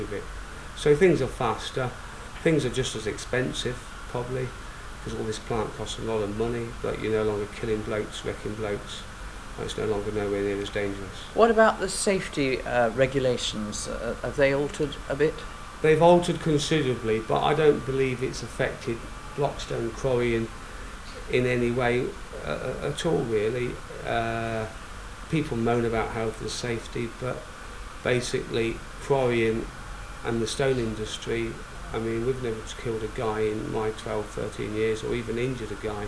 with it. So things are faster, things are just as expensive, probably, because all this plant costs a lot of money, but you're no longer killing blokes, wrecking blokes, and it's no longer nowhere near as dangerous. What about the safety regulations? Have they altered a bit? They've altered considerably, but I don't believe it's affected Blockstone quarrying in any way at all, really. People moan about health and safety, but basically quarrying and the stone industry, I mean, we've never killed a guy in my 12, 13 years, or even injured a guy.